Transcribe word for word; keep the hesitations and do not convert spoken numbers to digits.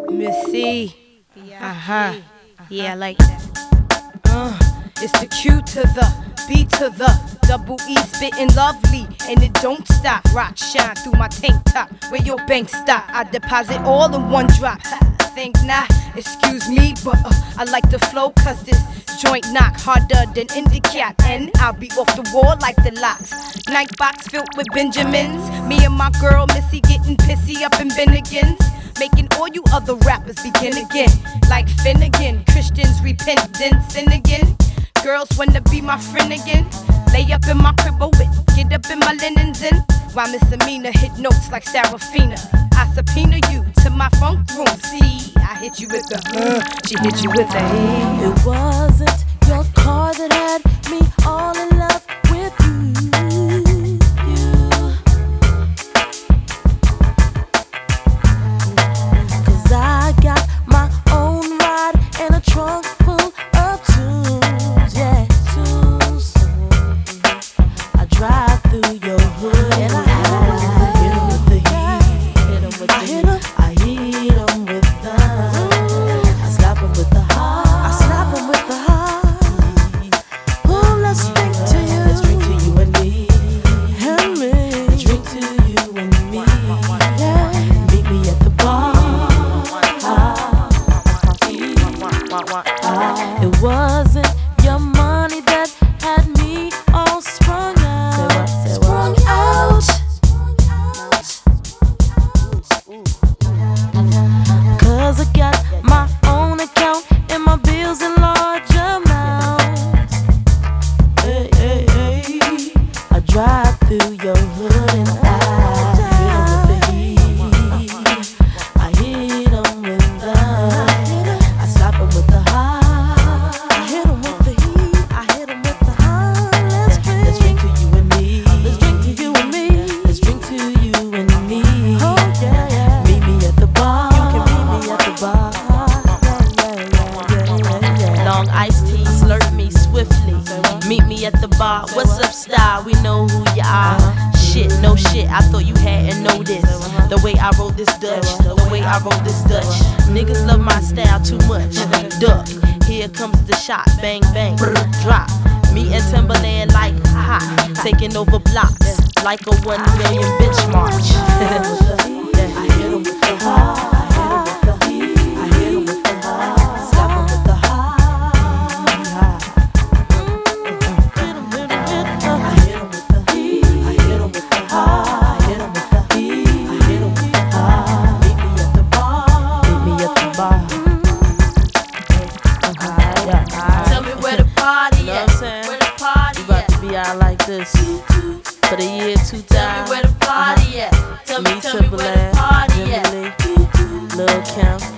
Missy. Uh-huh. Yeah, I like that. Uh, it's the Q to the B to the double E, spittin' lovely, and it don't stop. Rock shine through my tank top. Where your bank stop? I deposit all in one drop. Think not, excuse me, but uh, I like the flow, cause this joint knock harder than Indicat, and I'll be off the wall like the locks. Night box filled with Benjamins. Me and my girl Missy getting pissy up in Bennigan's, making all you other rappers begin again. Like Finnegan, Christians repent, then sin again. Girls wanna be my friend again. Lay up in my crib with, get up in my linens in. While Miss Amina hit notes like Sarafina. I subpoena you to my funk room. See, I hit you with the uh, she hit you with the hey. It wasn't your car that had me all in love with you. Cause I got my own ride and a trunk full of tunes. Yeah, tunes. I drive through your hood and I hit 'em with the heat. Hit 'em with the heat. I hit 'em with the I slap 'em with the heart. I slap 'em with the heart. Oh, let's drink to you. Let's drink to you and me. And me. Let's drink to you and me. Yeah. Meet me at the bar. It wasn't your money that had me all sprung out. Sprung out. Cause I got my own account and my bills in large amounts. Hey, hey, hey. I drive through your hood and I hit 'em with the heat. I hit 'em with the I slap 'em with the heart. I hit 'em with the heat. I hit 'em with the heart. Let's drink. Let's drink to you and me. Let's drink to you and me. Let's drink to you and me. Oh yeah, yeah. Meet me at the bar. You can meet me at the bar. Yeah, yeah, yeah, yeah, yeah. Long iced tea, slurp me swiftly. Meet me at the bar. What's up, style? We know who you are. Shit, no shit. I thought you hadn't noticed the way I wrote this Dutch. The way I wrote this Dutch. Niggas love my style too much. Duck. Here comes the shot. Bang bang. Drop. Me and Timberland like hot. Taking over blocks like a one million bitch march. I hit 'em with the heart. I hit 'em with the heat. I hit 'em with the heart. Slap 'em with the heart. I hit 'em with the heat. I hit 'em with the heart. I hit 'em with the heat. I hit 'em with the heart. Meet me at the bar. Meet me at the bar. Tell me where the party Know at. what I'm saying? Where the party We about at. to be out like this for the year two Tell thousand. me where the party at. Tell me, Me, tell me where the Timberland, party at. Jimmy Lee, Lil' Kim.